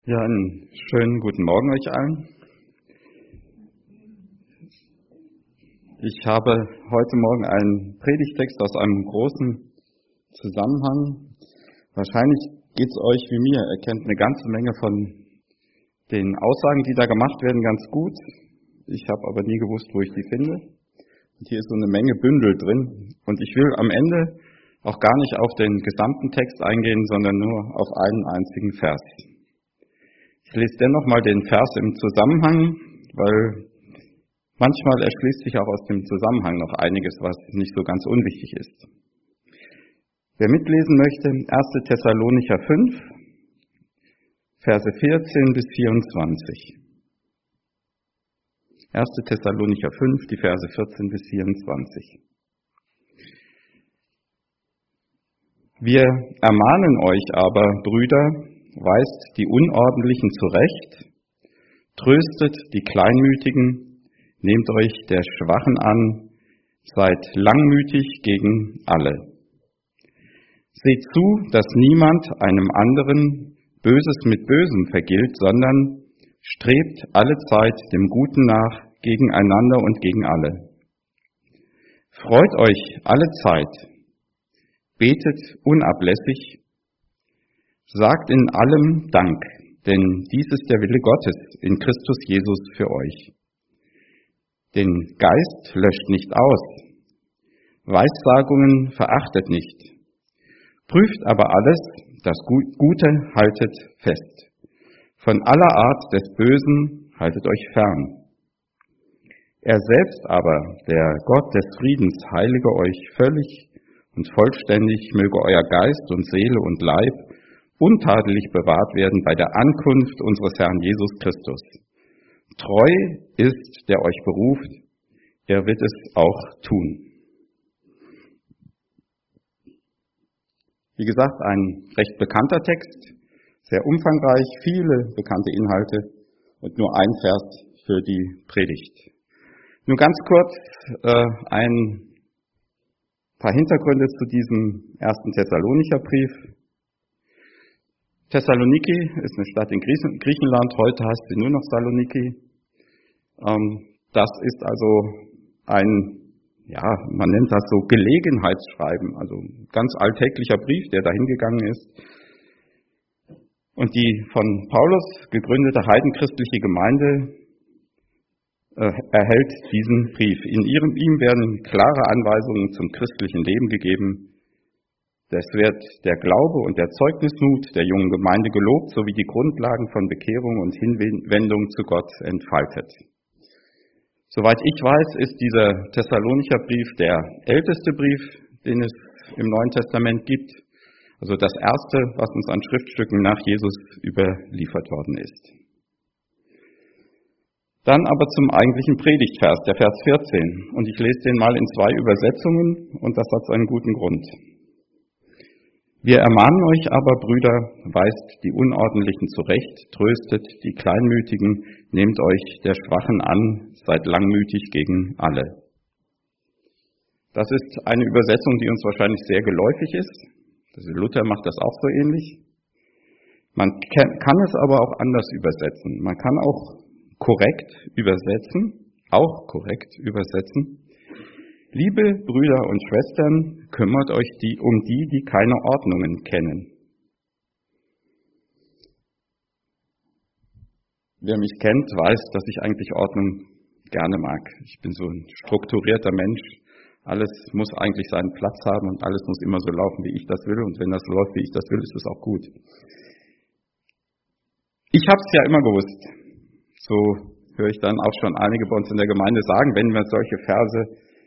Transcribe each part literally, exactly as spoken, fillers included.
Ja, einen schönen guten Morgen euch allen. Ich habe heute Morgen einen Predigtext aus einem großen Zusammenhang. Wahrscheinlich geht es euch wie mir. Ihr kennt eine ganze Menge von den Aussagen, die da gemacht werden, ganz gut. Ich habe aber nie gewusst, wo ich die finde. Und hier ist so eine Menge Bündel drin. Und ich will am Ende auch gar nicht auf den gesamten Text eingehen, sondern nur auf einen einzigen Vers. Ich lese dennoch mal den Vers im Zusammenhang, weil manchmal erschließt sich auch aus dem Zusammenhang noch einiges, was nicht so ganz unwichtig ist. Wer mitlesen möchte, erster Thessalonicher fünf, Verse vierzehn bis vierundzwanzig. erster Thessalonicher fünf, die Verse vierzehn bis vierundzwanzig. Wir ermahnen euch aber, Brüder, weist die Unordentlichen zurecht, tröstet die Kleinmütigen, nehmt euch der Schwachen an, seid langmütig gegen alle. Seht zu, dass niemand einem anderen Böses mit Bösem vergilt, sondern strebt allezeit dem Guten nach, gegeneinander und gegen alle. Freut euch allezeit, betet unablässig, sagt in allem Dank, denn dies ist der Wille Gottes in Christus Jesus für euch. Den Geist löscht nicht aus, Weissagungen verachtet nicht, prüft aber alles, das Gute haltet fest. Von aller Art des Bösen haltet euch fern. Er selbst aber, der Gott des Friedens, heilige euch völlig und vollständig, möge euer Geist und Seele und Leib untadelig bewahrt werden bei der Ankunft unseres Herrn Jesus Christus. Treu ist, der euch beruft, er wird es auch tun. Wie gesagt, ein recht bekannter Text, sehr umfangreich, viele bekannte Inhalte und nur ein Vers für die Predigt. Nur ganz kurz äh, ein paar Hintergründe zu diesem ersten Thessalonicher Brief. Thessaloniki ist eine Stadt in Griechenland, heute heißt sie nur noch Saloniki. Das ist also ein, ja, man nennt das so Gelegenheitsschreiben, also ein ganz alltäglicher Brief, der dahin gegangen ist. Und die von Paulus gegründete heidenchristliche Gemeinde erhält diesen Brief. In ihrem, ihm werden klare Anweisungen zum christlichen Leben gegeben. Es wird der Glaube und der Zeugnismut der jungen Gemeinde gelobt, sowie die Grundlagen von Bekehrung und Hinwendung zu Gott entfaltet. Soweit ich weiß, ist dieser Thessalonicher Brief der älteste Brief, den es im Neuen Testament gibt. Also das erste, was uns an Schriftstücken nach Jesus überliefert worden ist. Dann aber zum eigentlichen Predigtvers, der Vers vierzehn. Und ich lese den mal in zwei Übersetzungen und das hat seinen guten Grund. Wir ermahnen euch aber, Brüder, weist die Unordentlichen zurecht, tröstet die Kleinmütigen, nehmt euch der Schwachen an, seid langmütig gegen alle. Das ist eine Übersetzung, die uns wahrscheinlich sehr geläufig ist. Also Luther macht das auch so ähnlich. Man kann es aber auch anders übersetzen. Man kann auch korrekt übersetzen, auch korrekt übersetzen. Liebe Brüder und Schwestern, kümmert euch die, um die, die keine Ordnungen kennen. Wer mich kennt, weiß, dass ich eigentlich Ordnung gerne mag. Ich bin so ein strukturierter Mensch. Alles muss eigentlich seinen Platz haben und alles muss immer so laufen, wie ich das will. Und wenn das läuft, wie ich das will, ist es auch gut. Ich habe es ja immer gewusst. So höre ich dann auch schon einige bei uns in der Gemeinde sagen, wenn wir solche Verse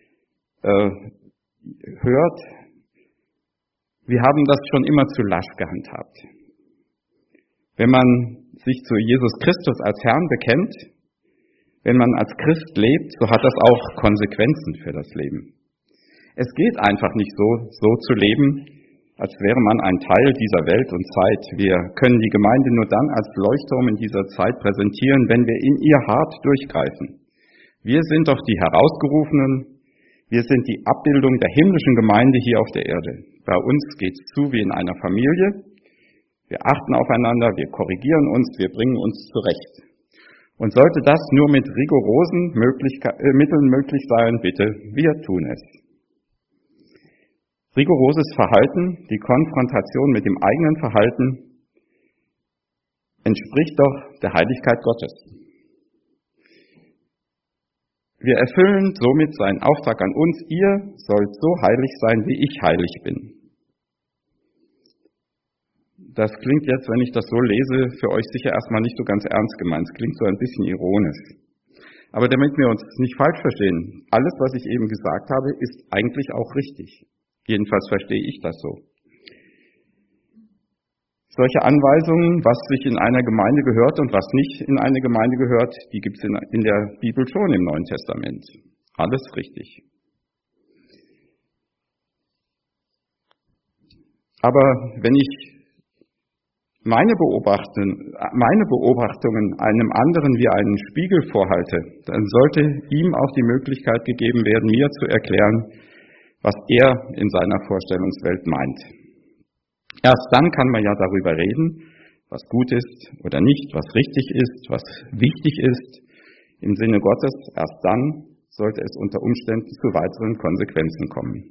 hört, wir haben das schon immer zu lasch gehandhabt. Wenn man sich zu Jesus Christus als Herrn bekennt, wenn man als Christ lebt, so hat das auch Konsequenzen für das Leben. Es geht einfach nicht so, so zu leben, als wäre man ein Teil dieser Welt und Zeit. Wir können die Gemeinde nur dann als Leuchtturm in dieser Zeit präsentieren, wenn wir in ihr hart durchgreifen. Wir sind doch die Herausgerufenen. Wir sind die Abbildung der himmlischen Gemeinde hier auf der Erde. Bei uns geht's zu wie in einer Familie. Wir achten aufeinander, wir korrigieren uns, wir bringen uns zurecht. Und sollte das nur mit rigorosen Möglichkeit, äh, Mitteln möglich sein, bitte, wir tun es. Rigoroses Verhalten, die Konfrontation mit dem eigenen Verhalten, entspricht doch der Heiligkeit Gottes. Wir erfüllen somit seinen Auftrag an uns, ihr sollt so heilig sein, wie ich heilig bin. Das klingt jetzt, wenn ich das so lese, für euch sicher erstmal nicht so ganz ernst gemeint. Es klingt so ein bisschen ironisch. Aber damit wir uns nicht falsch verstehen, alles, was ich eben gesagt habe, ist eigentlich auch richtig. Jedenfalls verstehe ich das so. Solche Anweisungen, was sich in einer Gemeinde gehört und was nicht in eine Gemeinde gehört, die gibt es in, in der Bibel schon im Neuen Testament. Alles richtig. Aber wenn ich meine, Beobachten, meine Beobachtungen einem anderen wie einen Spiegel vorhalte, dann sollte ihm auch die Möglichkeit gegeben werden, mir zu erklären, was er in seiner Vorstellungswelt meint. Erst dann kann man ja darüber reden, was gut ist oder nicht, was richtig ist, was wichtig ist im Sinne Gottes. Erst dann sollte es unter Umständen zu weiteren Konsequenzen kommen.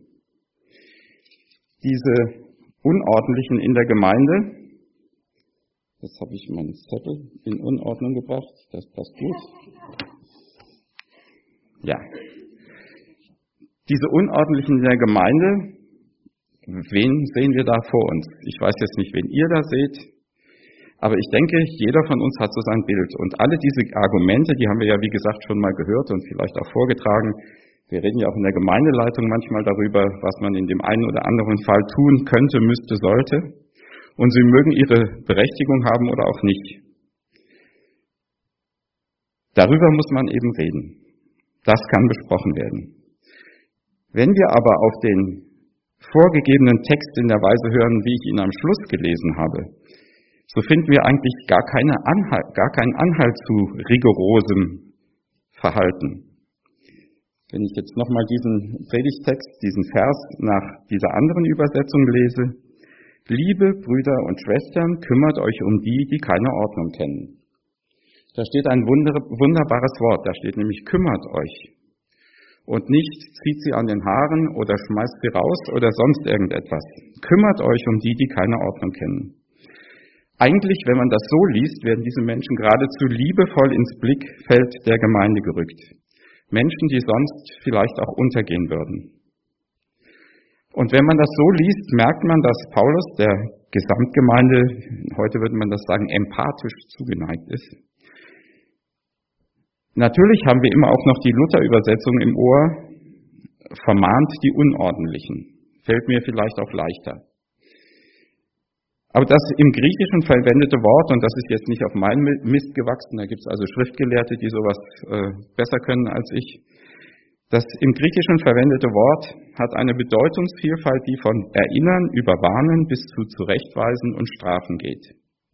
Diese Unordentlichen in der Gemeinde, jetzt habe ich meinen Zettel in Unordnung gebracht, das passt gut. Ja. Diese Unordentlichen in der Gemeinde, wen sehen wir da vor uns? Ich weiß jetzt nicht, wen ihr da seht, aber ich denke, jeder von uns hat so sein Bild. Und alle diese Argumente, die haben wir ja wie gesagt schon mal gehört und vielleicht auch vorgetragen. Wir reden ja auch in der Gemeindeleitung manchmal darüber, was man in dem einen oder anderen Fall tun könnte, müsste, sollte. Und sie mögen ihre Berechtigung haben oder auch nicht. Darüber muss man eben reden. Das kann besprochen werden. Wenn wir aber auf den vorgegebenen Text in der Weise hören, wie ich ihn am Schluss gelesen habe, so finden wir eigentlich gar, keine Anhalt, gar keinen Anhalt zu rigorosem Verhalten. Wenn ich jetzt nochmal diesen Predigtext, diesen Vers nach dieser anderen Übersetzung lese: Liebe Brüder und Schwestern, kümmert euch um die, die keine Ordnung kennen. Da steht ein wunderbares Wort, da steht nämlich kümmert euch. Und nicht zieht sie an den Haaren oder schmeißt sie raus oder sonst irgendetwas. Kümmert euch um die, die keine Ordnung kennen. Eigentlich, wenn man das so liest, werden diese Menschen geradezu liebevoll ins Blickfeld der Gemeinde gerückt. Menschen, die sonst vielleicht auch untergehen würden. Und wenn man das so liest, merkt man, dass Paulus der Gesamtgemeinde, heute würde man das sagen, empathisch zugeneigt ist. Natürlich haben wir immer auch noch die Luther-Übersetzung im Ohr, vermahnt die Unordentlichen. Fällt mir vielleicht auch leichter. Aber das im Griechischen verwendete Wort, und das ist jetzt nicht auf meinen Mist gewachsen, da gibt es also Schriftgelehrte, die sowas äh, besser können als ich. Das im Griechischen verwendete Wort hat eine Bedeutungsvielfalt, die von Erinnern über Warnen bis zu Zurechtweisen und Strafen geht.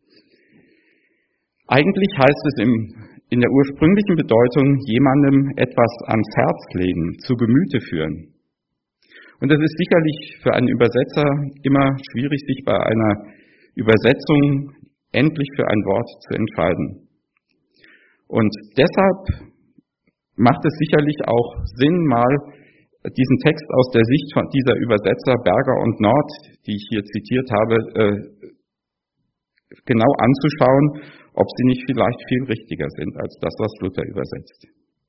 Eigentlich heißt es im in der ursprünglichen Bedeutung jemandem etwas ans Herz legen, zu Gemüte führen. Und es ist sicherlich für einen Übersetzer immer schwierig, sich bei einer Übersetzung endlich für ein Wort zu entscheiden. Und deshalb macht es sicherlich auch Sinn, mal diesen Text aus der Sicht von dieser Übersetzer Berger und Nord, die ich hier zitiert habe, genau anzuschauen, ob sie nicht vielleicht viel richtiger sind als das, was Luther übersetzt.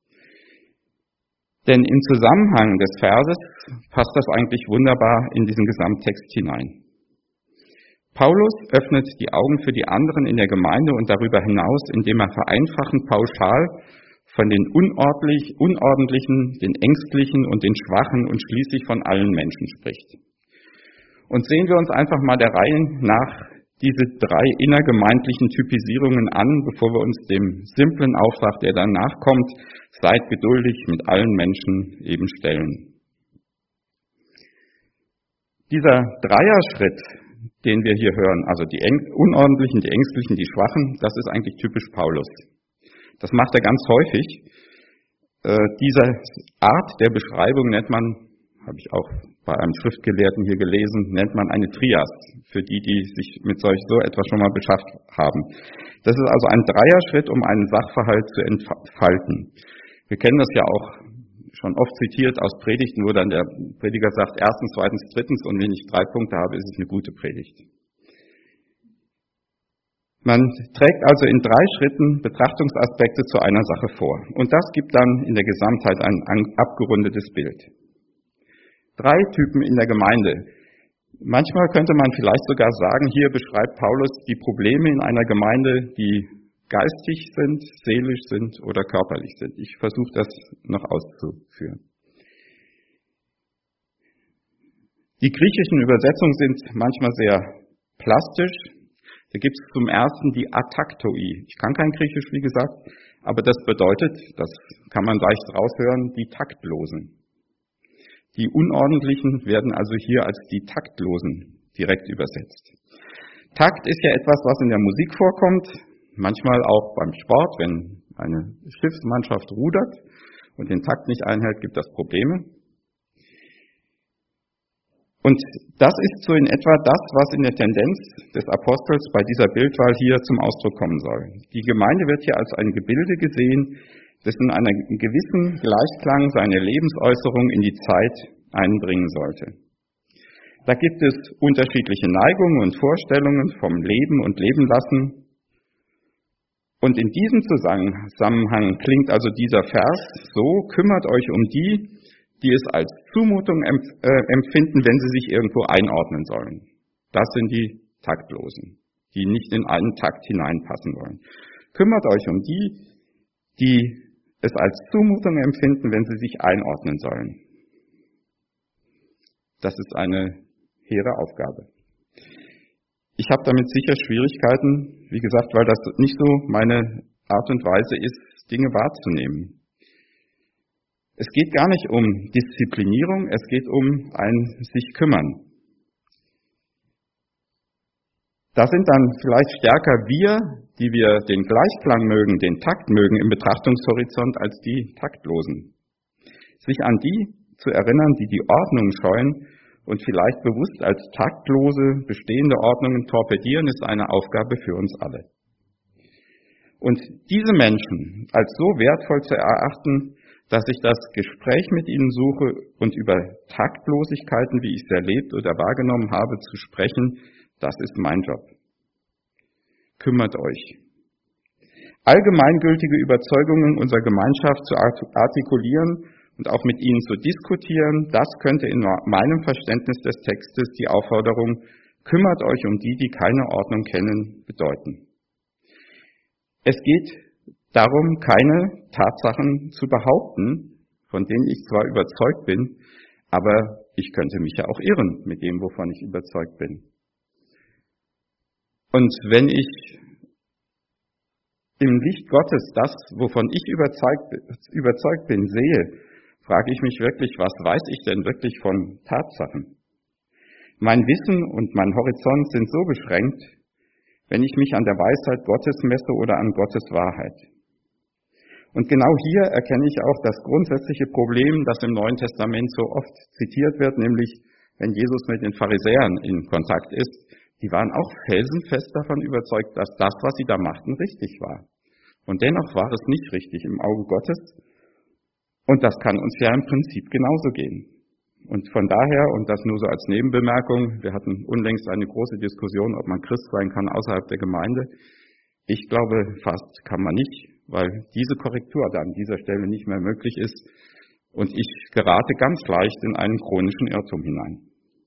Denn im Zusammenhang des Verses passt das eigentlich wunderbar in diesen Gesamttext hinein. Paulus öffnet die Augen für die anderen in der Gemeinde und darüber hinaus, indem er vereinfachend pauschal von den unordentlich, Unordentlichen, den Ängstlichen und den Schwachen und schließlich von allen Menschen spricht. Und sehen wir uns einfach mal der Reihe nach diese drei innergemeindlichen Typisierungen an, bevor wir uns dem simplen Auftrag, der danach kommt, seid geduldig mit allen Menschen, eben stellen. Dieser Dreierschritt, den wir hier hören, also die Unordentlichen, die Ängstlichen, die Schwachen, das ist eigentlich typisch Paulus. Das macht er ganz häufig. Äh, diese Art der Beschreibung nennt man habe ich auch bei einem Schriftgelehrten hier gelesen, nennt man eine Trias, für die, die sich mit solch so etwas schon mal beschafft haben. Das ist also ein Dreierschritt, um einen Sachverhalt zu entfalten. Wir kennen das ja auch schon oft zitiert aus Predigten, wo dann der Prediger sagt, erstens, zweitens, drittens, und wenn ich drei Punkte habe, ist es eine gute Predigt. Man trägt also in drei Schritten Betrachtungsaspekte zu einer Sache vor. Und das gibt dann in der Gesamtheit ein abgerundetes Bild. Drei Typen in der Gemeinde. Manchmal könnte man vielleicht sogar sagen, hier beschreibt Paulus die Probleme in einer Gemeinde, die geistig sind, seelisch sind oder körperlich sind. Ich versuche das noch auszuführen. Die griechischen Übersetzungen sind manchmal sehr plastisch. Da gibt es zum ersten die Ataktoi. Ich kann kein Griechisch, wie gesagt, aber das bedeutet, das kann man leicht raushören, die Taktlosen. Die Unordentlichen werden also hier als die Taktlosen direkt übersetzt. Takt ist ja etwas, was in der Musik vorkommt, manchmal auch beim Sport, wenn eine Schiffsmannschaft rudert und den Takt nicht einhält, gibt das Probleme. Und das ist so in etwa das, was in der Tendenz des Apostels bei dieser Bildwahl hier zum Ausdruck kommen soll. Die Gemeinde wird hier als ein Gebilde gesehen, das in einer gewissen Gleichklang seine Lebensäußerung in die Zeit einbringen sollte. Da gibt es unterschiedliche Neigungen und Vorstellungen vom Leben und Leben lassen. Und in diesem Zusammenhang klingt also dieser Vers so: Kümmert euch um die, die es als Zumutung empfinden, wenn sie sich irgendwo einordnen sollen. Das sind die Taktlosen, die nicht in einen Takt hineinpassen wollen. Kümmert euch um die, die es als Zumutung empfinden, wenn sie sich einordnen sollen. Das ist eine hehre Aufgabe. Ich habe damit sicher Schwierigkeiten, wie gesagt, weil das nicht so meine Art und Weise ist, Dinge wahrzunehmen. Es geht gar nicht um Disziplinierung, es geht um ein sich kümmern. Da sind dann vielleicht stärker wir, die wir den Gleichklang mögen, den Takt mögen im Betrachtungshorizont als die Taktlosen. Sich an die zu erinnern, die die Ordnung scheuen und vielleicht bewusst als taktlose bestehende Ordnungen torpedieren, ist eine Aufgabe für uns alle. Und diese Menschen als so wertvoll zu erachten, dass ich das Gespräch mit ihnen suche und über Taktlosigkeiten, wie ich es erlebt oder wahrgenommen habe, zu sprechen, das ist mein Job. Kümmert euch. Allgemeingültige Überzeugungen unserer Gemeinschaft zu artikulieren und auch mit ihnen zu diskutieren, das könnte in meinem Verständnis des Textes die Aufforderung, kümmert euch um die, die keine Ordnung kennen, bedeuten. Es geht darum, keine Tatsachen zu behaupten, von denen ich zwar überzeugt bin, aber ich könnte mich ja auch irren mit dem, wovon ich überzeugt bin. Und wenn ich im Licht Gottes das, wovon ich überzeugt, überzeugt bin, sehe, frage ich mich wirklich, was weiß ich denn wirklich von Tatsachen? Mein Wissen und mein Horizont sind so beschränkt, wenn ich mich an der Weisheit Gottes messe oder an Gottes Wahrheit. Und genau hier erkenne ich auch das grundsätzliche Problem, das im Neuen Testament so oft zitiert wird, nämlich wenn Jesus mit den Pharisäern in Kontakt ist, die waren auch felsenfest davon überzeugt, dass das, was sie da machten, richtig war. Und dennoch war es nicht richtig im Auge Gottes. Und das kann uns ja im Prinzip genauso gehen. Und von daher, und das nur so als Nebenbemerkung, wir hatten unlängst eine große Diskussion, ob man Christ sein kann außerhalb der Gemeinde. Ich glaube, fast kann man nicht, weil diese Korrektur da an dieser Stelle nicht mehr möglich ist. Und ich gerate ganz leicht in einen chronischen Irrtum hinein.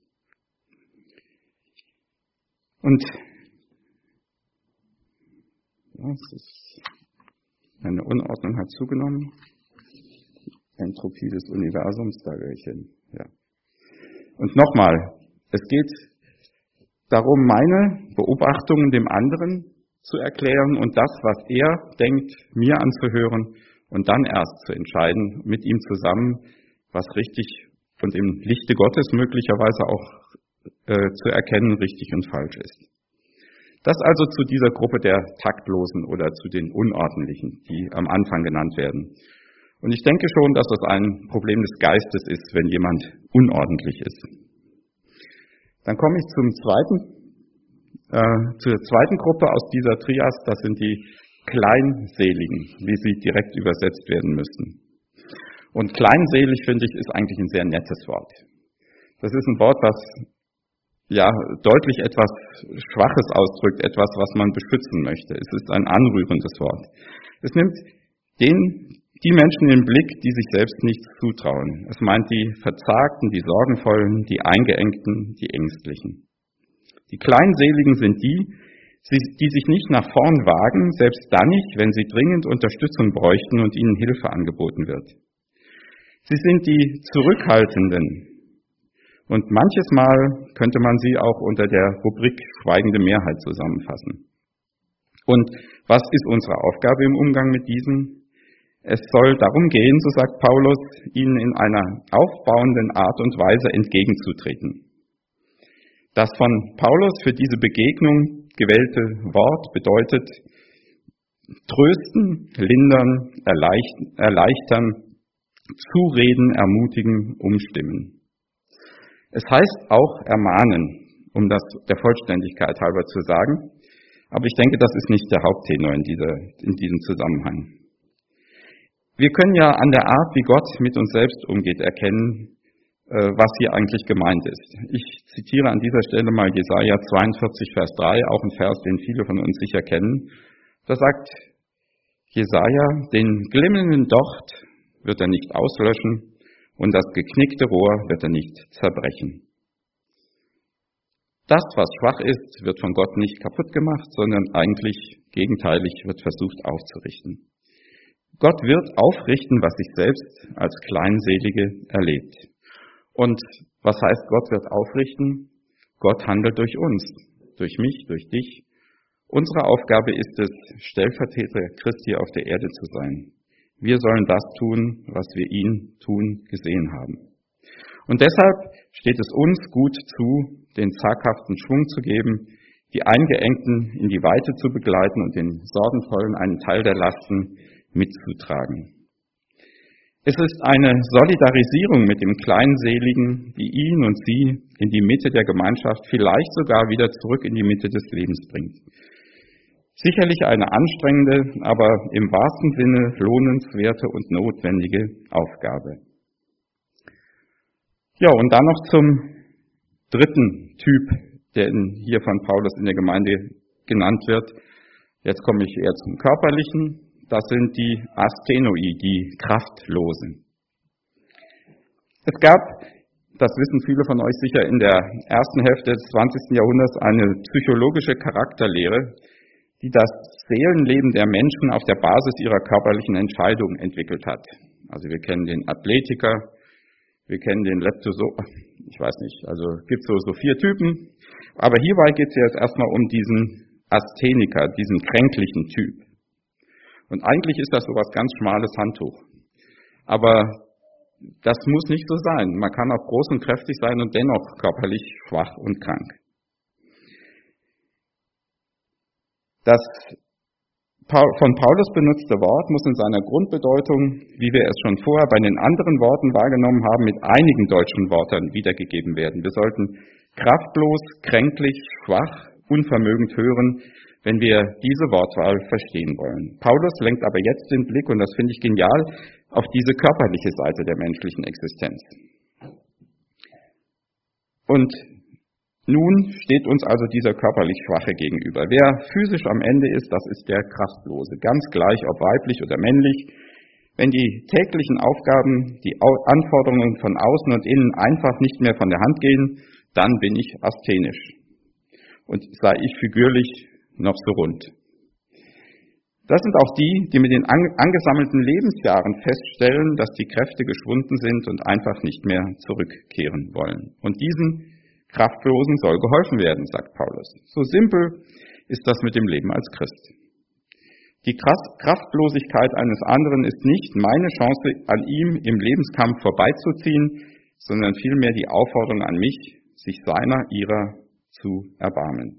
Und ja, es ist, eine Unordnung hat zugenommen. Entropie des Universums, da gehöre ich hin. Ja. Und nochmal, es geht darum, meine Beobachtungen dem anderen zu erklären und das, was er denkt, mir anzuhören und dann erst zu entscheiden, mit ihm zusammen, was richtig und im Lichte Gottes möglicherweise auch äh, zu erkennen, richtig und falsch ist. Das also zu dieser Gruppe der Taktlosen oder zu den Unordentlichen, die am Anfang genannt werden. Und ich denke schon, dass das ein Problem des Geistes ist, wenn jemand unordentlich ist. Dann komme ich zum zweiten, äh, zur zweiten Gruppe aus dieser Trias, das sind die Kleinseligen, wie sie direkt übersetzt werden müssen. Und kleinselig, finde ich, ist eigentlich ein sehr nettes Wort. Das ist ein Wort, was ja deutlich etwas Schwaches ausdrückt, etwas, was man beschützen möchte. Es ist ein anrührendes Wort. Es nimmt den, die Menschen in den Blick, die sich selbst nichts zutrauen. Es meint die Verzagten, die Sorgenvollen, die Eingeengten, die Ängstlichen. Die Kleinseligen sind die, die sich nicht nach vorn wagen, selbst dann nicht, wenn sie dringend Unterstützung bräuchten und ihnen Hilfe angeboten wird. Sie sind die Zurückhaltenden. Und manches Mal könnte man sie auch unter der Rubrik schweigende Mehrheit zusammenfassen. Und was ist unsere Aufgabe im Umgang mit diesen? Es soll darum gehen, so sagt Paulus, ihnen in einer aufbauenden Art und Weise entgegenzutreten. Das von Paulus für diese Begegnung gewählte Wort bedeutet trösten, lindern, erleichtern, zureden, ermutigen, umstimmen. Es heißt auch ermahnen, um das der Vollständigkeit halber zu sagen, aber ich denke, das ist nicht der Haupttenor in, dieser, in diesem Zusammenhang. Wir können ja an der Art, wie Gott mit uns selbst umgeht, erkennen, was hier eigentlich gemeint ist. Ich zitiere an dieser Stelle mal Jesaja zweiundvierzig, Vers drei, auch ein Vers, den viele von uns sicher kennen. Da sagt Jesaja, den glimmenden Docht wird er nicht auslöschen und das geknickte Rohr wird er nicht zerbrechen. Das, was schwach ist, wird von Gott nicht kaputt gemacht, sondern eigentlich gegenteilig wird versucht aufzurichten. Gott wird aufrichten, was sich selbst als Kleinselige erlebt. Und was heißt, Gott wird aufrichten? Gott handelt durch uns, durch mich, durch dich. Unsere Aufgabe ist es, Stellvertreter Christi auf der Erde zu sein. Wir sollen das tun, was wir ihn tun gesehen haben. Und deshalb steht es uns gut zu, den zaghaften Schwung zu geben, die Eingeengten in die Weite zu begleiten und den Sorgenvollen einen Teil der Lasten mitzutragen. Es ist eine Solidarisierung mit dem Kleinseligen, die ihn und sie in die Mitte der Gemeinschaft, vielleicht sogar wieder zurück in die Mitte des Lebens bringt. Sicherlich eine anstrengende, aber im wahrsten Sinne lohnenswerte und notwendige Aufgabe. Ja, und dann noch zum dritten Typ, der hier von Paulus in der Gemeinde genannt wird. Jetzt komme ich eher zum Körperlichen. Das sind die Asthenoi, die Kraftlosen. Es gab, das wissen viele von euch sicher, in der ersten Hälfte des zwanzigsten Jahrhunderts eine psychologische Charakterlehre, die das Seelenleben der Menschen auf der Basis ihrer körperlichen Entscheidungen entwickelt hat. Also wir kennen den Athletiker, wir kennen den Leptoso, ich weiß nicht, also es gibt so, so vier Typen. Aber hierbei geht es jetzt erstmal um diesen Astheniker, diesen kränklichen Typ. Und eigentlich ist das so was ganz schmales Handtuch. Aber das muss nicht so sein. Man kann auch groß und kräftig sein und dennoch körperlich schwach und krank. Das von Paulus benutzte Wort muss in seiner Grundbedeutung, wie wir es schon vorher bei den anderen Worten wahrgenommen haben, mit einigen deutschen Worten wiedergegeben werden. Wir sollten kraftlos, kränklich, schwach, unvermögend hören, wenn wir diese Wortwahl verstehen wollen. Paulus lenkt aber jetzt den Blick, und das finde ich genial, auf diese körperliche Seite der menschlichen Existenz. Und nun steht uns also dieser körperlich Schwache gegenüber. Wer physisch am Ende ist, das ist der Kraftlose. Ganz gleich, ob weiblich oder männlich. Wenn die täglichen Aufgaben, die Anforderungen von außen und innen einfach nicht mehr von der Hand gehen, dann bin ich asthenisch. Und sei ich figürlich noch so rund. Das sind auch die, die mit den angesammelten Lebensjahren feststellen, dass die Kräfte geschwunden sind und einfach nicht mehr zurückkehren wollen. Und diesen Kraftlosen soll geholfen werden, sagt Paulus. So simpel ist das mit dem Leben als Christ. Die Kraftlosigkeit eines anderen ist nicht meine Chance, an ihm im Lebenskampf vorbeizuziehen, sondern vielmehr die Aufforderung an mich, sich seiner, ihrer zu erbarmen.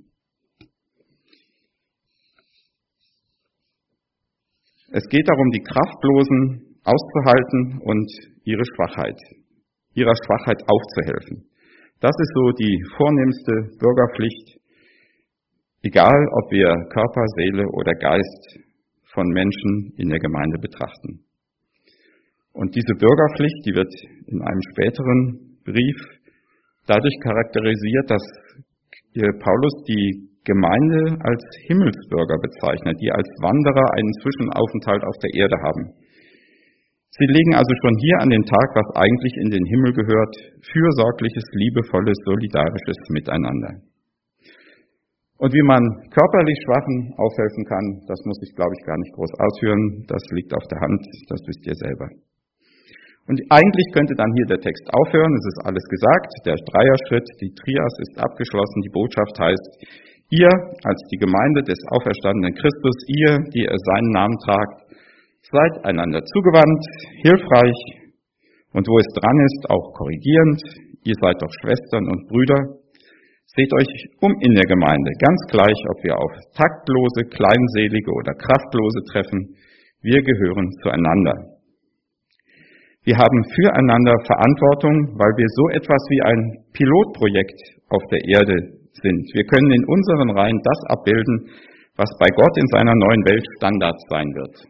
Es geht darum, die Kraftlosen auszuhalten und ihre Schwachheit, ihrer Schwachheit aufzuhelfen. Das ist so die vornehmste Bürgerpflicht, egal ob wir Körper, Seele oder Geist von Menschen in der Gemeinde betrachten. Und diese Bürgerpflicht, die wird in einem späteren Brief dadurch charakterisiert, dass Paulus die Gemeinde als Himmelsbürger bezeichnet, die als Wanderer einen Zwischenaufenthalt auf der Erde haben. Sie legen also schon hier an den Tag, was eigentlich in den Himmel gehört, fürsorgliches, liebevolles, solidarisches Miteinander. Und wie man körperlich Schwachen aufhelfen kann, das muss ich, glaube ich, gar nicht groß ausführen. Das liegt auf der Hand, das wisst ihr selber. Und eigentlich könnte dann hier der Text aufhören, es ist alles gesagt, der Dreierschritt, die Trias ist abgeschlossen, die Botschaft heißt, ihr als die Gemeinde des auferstandenen Christus, ihr, die ihr seinen Namen tragt, seid einander zugewandt, hilfreich und wo es dran ist, auch korrigierend. Ihr seid doch Schwestern und Brüder. Seht euch um in der Gemeinde, ganz gleich, ob wir auf taktlose, kleinselige oder kraftlose treffen. Wir gehören zueinander. Wir haben füreinander Verantwortung, weil wir so etwas wie ein Pilotprojekt auf der Erde sind. Wir können in unseren Reihen das abbilden, was bei Gott in seiner neuen Welt Standard sein wird.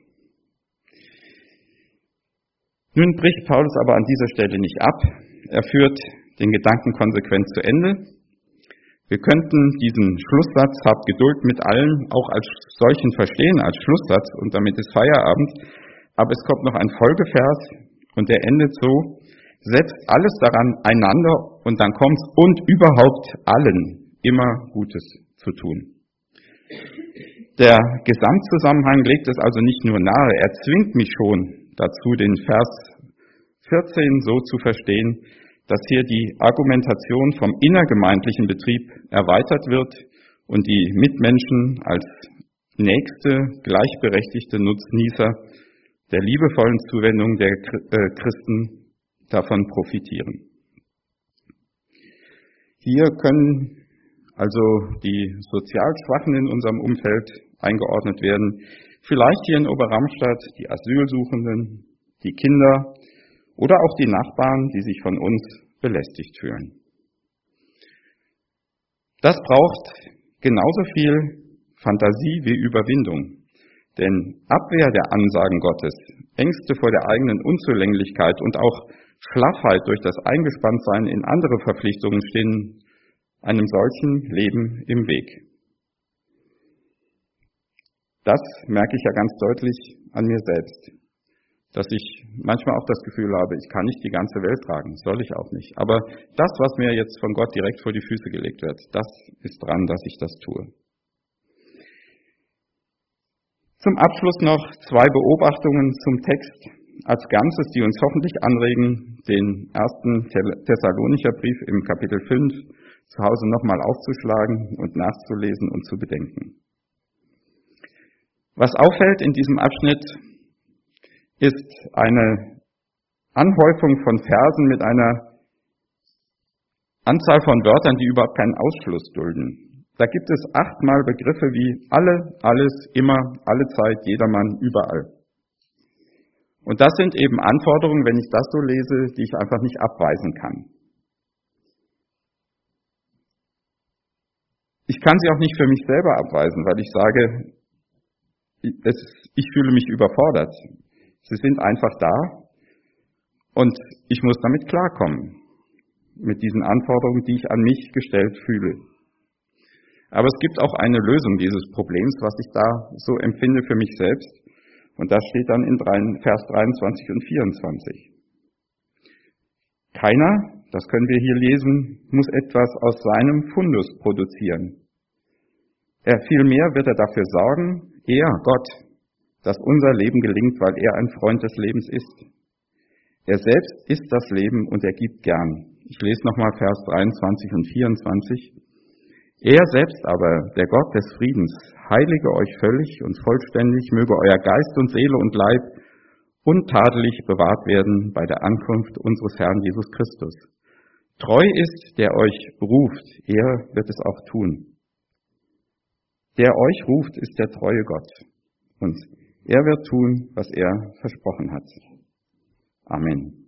Nun bricht Paulus aber an dieser Stelle nicht ab. Er führt den Gedanken konsequent zu Ende. Wir könnten diesen Schlusssatz, habt Geduld mit allen, auch als solchen verstehen, als Schlusssatz, und damit ist Feierabend. Aber es kommt noch ein Folgevers und der endet so, setzt alles daran einander und dann kommt's und überhaupt allen immer Gutes zu tun. Der Gesamtzusammenhang legt es also nicht nur nahe, er zwingt mich schon dazu, den Vers vierzehn so zu verstehen, dass hier die Argumentation vom innergemeindlichen Betrieb erweitert wird und die Mitmenschen als nächste, gleichberechtigte Nutznießer der liebevollen Zuwendung der Christen davon profitieren. Hier können also die sozial Schwachen in unserem Umfeld eingeordnet werden, vielleicht hier in Oberramstadt die Asylsuchenden, die Kinder oder auch die Nachbarn, die sich von uns belästigt fühlen. Das braucht genauso viel Fantasie wie Überwindung. Denn Abwehr der Ansagen Gottes, Ängste vor der eigenen Unzulänglichkeit und auch Schlaffheit durch das Eingespanntsein in andere Verpflichtungen stehen einem solchen Leben im Weg. Das merke ich ja ganz deutlich an mir selbst, dass ich manchmal auch das Gefühl habe, ich kann nicht die ganze Welt tragen, soll ich auch nicht. Aber das, was mir jetzt von Gott direkt vor die Füße gelegt wird, das ist dran, dass ich das tue. Zum Abschluss noch zwei Beobachtungen zum Text als Ganzes, die uns hoffentlich anregen, den ersten Thessalonicher Brief im Kapitel fünf zu Hause nochmal aufzuschlagen und nachzulesen und zu bedenken. Was auffällt in diesem Abschnitt, ist eine Anhäufung von Versen mit einer Anzahl von Wörtern, die überhaupt keinen Ausschluss dulden. Da gibt es achtmal Begriffe wie alle, alles, immer, alle Zeit, jedermann, überall. Und das sind eben Anforderungen, wenn ich das so lese, die ich einfach nicht abweisen kann. Ich kann sie auch nicht für mich selber abweisen, weil ich sage, es, ich fühle mich überfordert. Sie sind einfach da und ich muss damit klarkommen, mit diesen Anforderungen, die ich an mich gestellt fühle. Aber es gibt auch eine Lösung dieses Problems, was ich da so empfinde für mich selbst. Und das steht dann in Vers dreiundzwanzig und vierundzwanzig. Keiner, das können wir hier lesen, muss etwas aus seinem Fundus produzieren. Er vielmehr wird er dafür sorgen, er, Gott, dass unser Leben gelingt, weil er ein Freund des Lebens ist. Er selbst ist das Leben und er gibt gern. Ich lese nochmal Vers dreiundzwanzig und vierundzwanzig. Er selbst aber, der Gott des Friedens, heilige euch völlig und vollständig, möge euer Geist und Seele und Leib untadelig bewahrt werden bei der Ankunft unseres Herrn Jesus Christus. Treu ist, der euch beruft, er wird es auch tun. Der euch ruft, ist der treue Gott und er wird tun, was er versprochen hat. Amen.